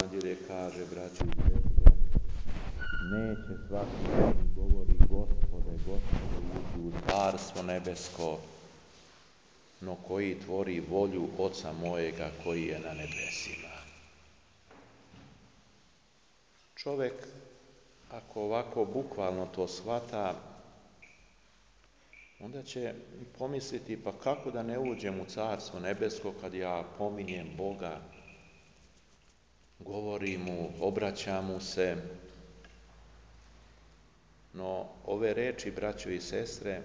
evanđelje kaže, braćo i sestre, neće svaki koji govori Gospode, Gospode, ući u carstvo nebesko, no koji tvori volju Oca mojega koji je na nebesima. Čovjek, ako ovako bukvalno to shvata, onda će pomisliti, pa kako da ne uđem u carstvo nebesko kad ja pominjem Boga, govorim mu, obraćam mu se. No, ove reči, braćo i sestre,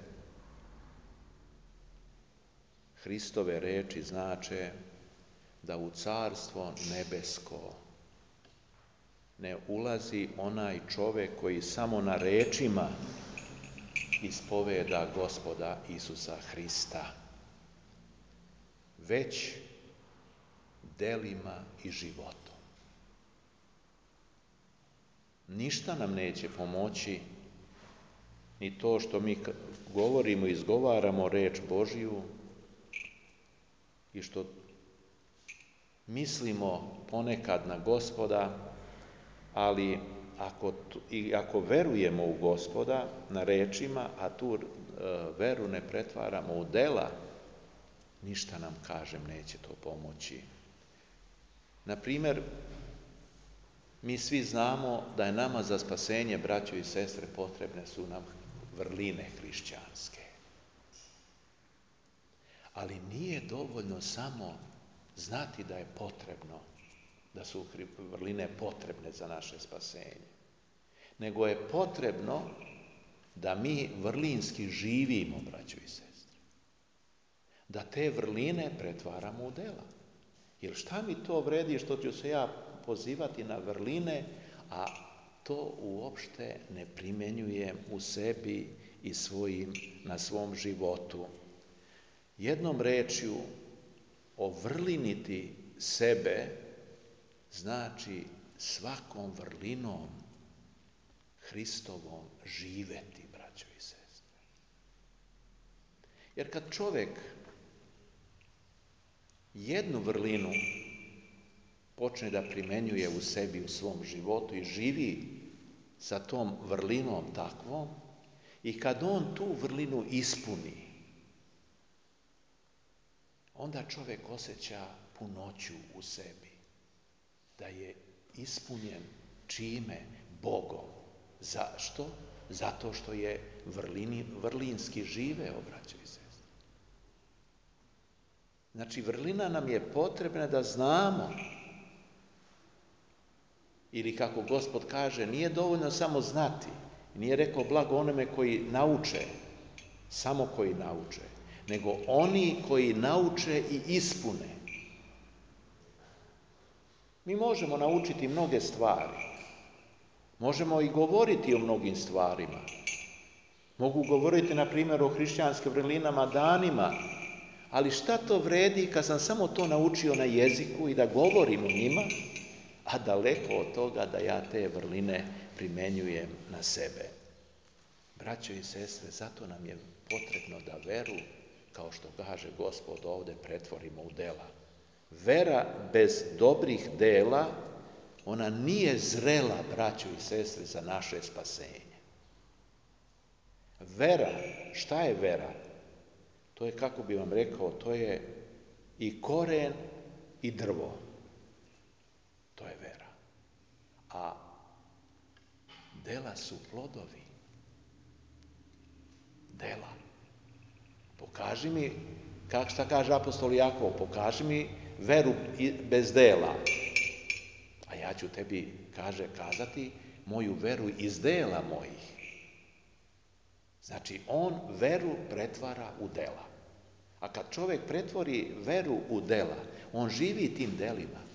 Hristove reči znače da u carstvo nebesko ne ulazi onaj čovjek koji samo na rečima ispoveda Gospoda Isusa Hrista, već delima i životom. Ništa nam neće pomoći ni to što mi govorimo i izgovaramo reč Božju i što mislimo ponekad na Gospoda, ali ako verujemo u Gospoda na rečima, a tu veru ne pretvaramo u dela, ništa nam, kažem, neće to pomoći. Na primjer, mi svi znamo da je nama za spasenje, braćo i sestre, potrebne su nam vrline hrišćanske. Ali nije dovoljno samo znati da je potrebno, da su vrline potrebne za naše spasenje, nego je potrebno da mi vrlinski živimo, braćo i sestre. Da te vrline pretvaramo u dela. Jer šta mi to vredi što ću se ja pozivati na vrline, a to uopšte ne primenjujem u sebi i na svom životu. Jednom rečju, ovrliniti sebe znači svakom vrlinom Hristovom živeti, braćo i sestre. Jer kad čovjek jednu vrlinu počne da primenjuje u sebi, u svom životu i živi sa tom vrlinom takvom, i kad on tu vrlinu ispuni, onda čovjek osjeća punoću u sebi, da je ispunjen čime? Bogom. Zašto? Zato što je vrlinski živeo, braćo i sestre. Znači, vrlina nam je potrebna da znamo, ili kako Gospod kaže, nije dovoljno samo znati, nije rekao blago onome koji nauče, samo koji nauče, nego oni koji nauče i ispune. Mi možemo naučiti mnoge stvari, možemo i govoriti o mnogim stvarima. Mogu govoriti, na primjer, o hrišćanskim vrlinama danima, ali šta to vredi kad sam samo to naučio na jeziku i da govorim o njima, a daleko od toga da ja te vrline primenjujem na sebe. Braćo i sestre, zato nam je potrebno da veru, kao što kaže Gospod ovde, pretvorimo u dela. Vera bez dobrih dela, ona nije zrela, braćo i sestre, za naše spasenje. Vera, šta je vera? To je, kako bi vam rekao, to je i koren i drvo. To je vera. A dela su plodovi. Dela. Pokaži mi, šta kaže apostol Jakov, pokaži mi veru bez dela. A ja ću tebi, kazati moju veru iz dela mojih. Znači, on veru pretvara u dela. A kad čovjek pretvori veru u dela, on živi tim delima.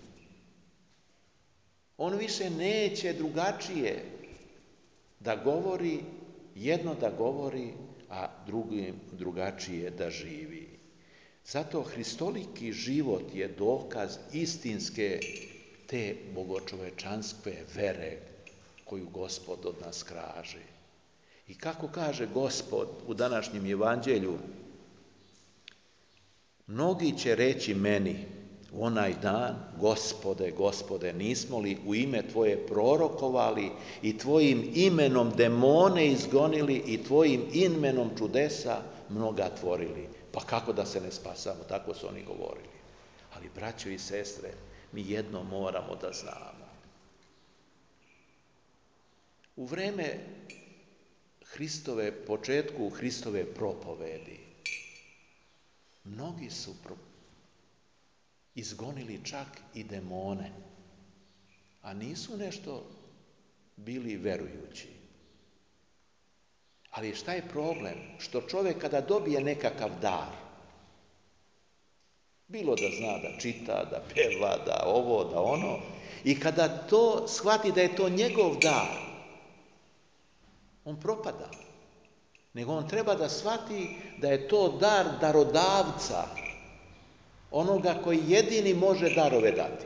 On više neće drugačije da govori, jedno da govori, a drugačije da živi. Zato hristoliki život je dokaz istinske te bogočovečanske vere koju Gospod od nas traži. I kako kaže Gospod u današnjem evanđelju, mnogi će reći meni, u onaj dan, Gospode, Gospode, nismo li u ime Tvoje prorokovali i Tvojim imenom demone izgonili i Tvojim imenom čudesa mnoga tvorili? Pa kako da se ne spasamo? Tako su oni govorili. Ali, braćo i sestre, mi jedno moramo da znamo. U vreme početku Hristove propovedi, mnogi su izgonili čak i demone, a nisu nešto bili verujući. Ali šta je problem? Što čovjek kada dobije nekakav dar, bilo da zna da čita, da peva, da ovo, da ono, i kada to shvati da je to njegov dar, on propada. Nego on treba da shvati da je to dar darodavca, onoga koji jedini može darove dati.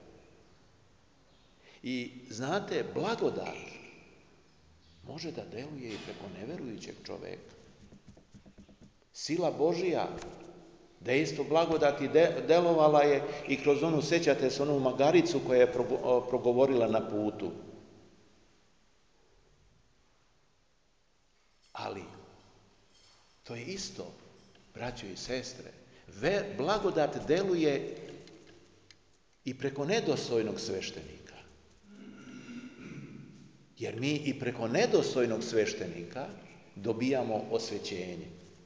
I znate, blagodat može da deluje i preko neverujućeg čoveka. Sila Božija, dejstvo blagodati delovala je i kroz onu, sećate se, onu magaricu koja je progovorila na putu. Ali, to je isto, braćo i sestre, blagodat deluje i preko nedostojnog sveštenika. Jer mi i preko nedostojnog sveštenika dobijamo osvećenje.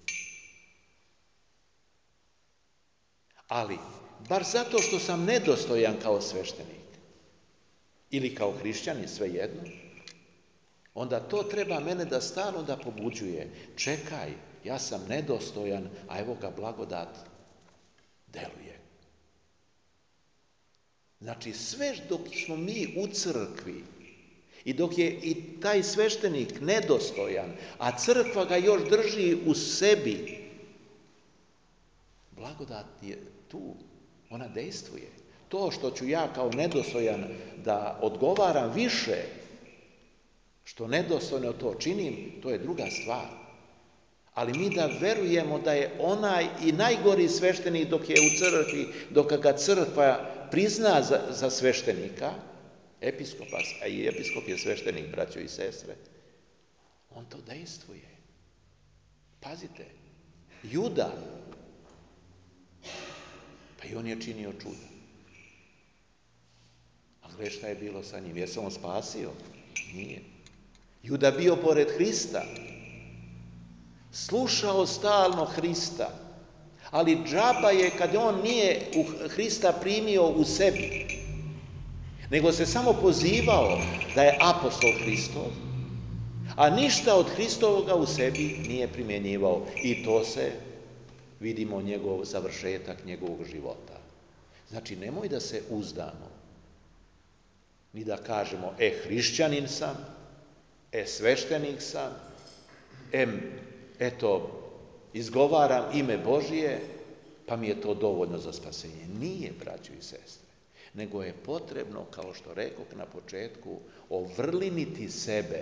Ali, bar zato što sam nedostojan kao sveštenik, ili kao hrišćanin, svejedno, onda to treba mene da stalno da pobuđuje. Čekaj, ja sam nedostojan, a evo ga blagodat deluje. Znači, sve dok smo mi u crkvi i dok je i taj sveštenik nedostojan, a crkva ga još drži u sebi, blagodat je tu, ona dejstvuje. To što ću ja kao nedostojan da odgovaram više, što nedostojno to činim, to je druga stvar. Ali mi da verujemo da je onaj i najgori sveštenik dok je u crkvi, dok ga crkva prizna za sveštenika, episkopa, a i episkop je sveštenik, braćo i sestre, on to dejstvuje. Pazite, Juda, pa i on je činio čuda. A gle šta je bilo sa njim? Je se on spasio? Nije. Juda bio pored Hrista, slušao stalno Hrista, ali džaba je kad on nije Hrista primio u sebi, nego se samo pozivao da je apostol Hristov, a ništa od Hristovoga u sebi nije primjenjivao. I to se, vidimo, njegov završetak njegovog života. Znači, nemoj da se uzdamo, ni da kažemo, hrišćanin sam, sveštenik sam, eto, izgovaram ime Božije, pa mi je to dovoljno za spasenje. Nije, braćo i sestre, nego je potrebno, kao što rekoh na početku, ovrliniti sebe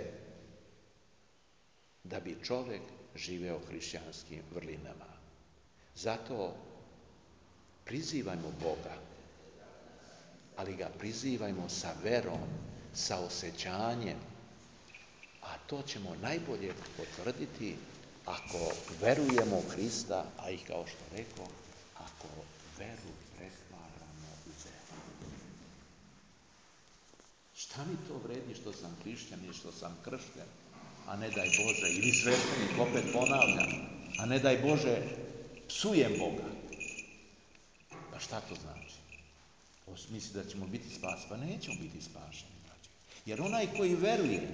da bi čovek živeo hrišćanskim vrlinama. Zato prizivajmo Boga, ali ga prizivajmo sa verom, sa osjećanjem, a to ćemo najbolje potvrditi ako verujemo u Hrista, a i kao što rekao, ako veru pretvaramo u delo. Šta mi to vredi što sam hrišćan i što sam kršten, a ne daj Bože, ili sveštenik, opet ponavljam, a ne daj Bože, psujem Boga. Pa šta to znači? Misli da ćemo biti spaseni? Pa nećemo biti spašeni, braće. Jer onaj koji veruje,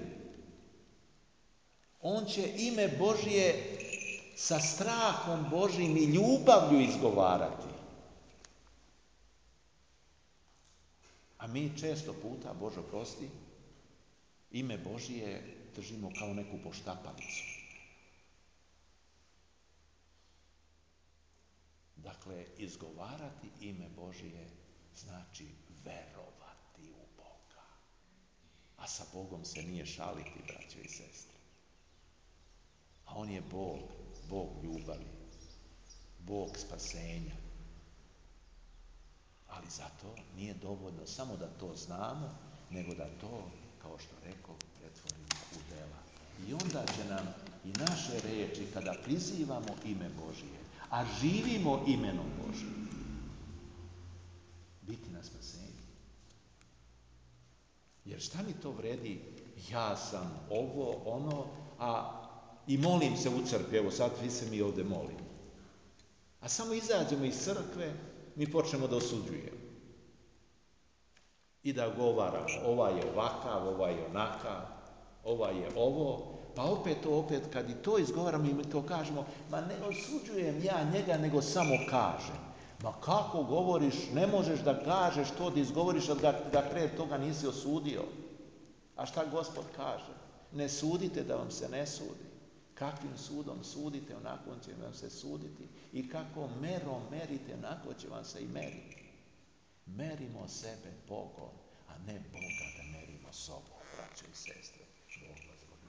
on će ime Božje sa strahom Božjim i ljubavlju izgovarati. A mi često puta, Bože oprosti, ime Božje držimo kao neku poštapalicu. Dakle, izgovarati ime Božje znači verovati u Boga. A sa Bogom se nije šaliti, braćo i sestre. A on je Bog, Bog ljubavi, Bog spasenja. Ali zato nije dovoljno samo da to znamo, nego da to, kao što rekao, pretvorimo u dela. I onda će nam i naše reči, kada prizivamo ime Božije, a živimo imenom Božijim, biti na spasenju. Jer šta mi to vredi? Ja sam ovo, ono, i molim se u crkvi, evo sad vi se mi ovdje molimo. A samo izađemo iz crkve, mi počnemo da osuđujemo. I da govaramo, ovaj je ovakav, ovaj je onakav, ovaj je ovo, pa opet kad i to izgovaramo i mi to kažemo, ma ne osuđujem ja njega, nego samo kažem. Ma kako govoriš, ne možeš da kažeš to da izgovoriš, a da pre toga nisi osudio. A šta Gospod kaže? Ne sudite da vam se ne sudi. Kakvim sudom sudite, onako će vam se suditi. I kako merom merite, onako će vam se i meriti. Merimo sebe Bogom, a ne Boga da merimo sobom, braćo i sestre. Bog vas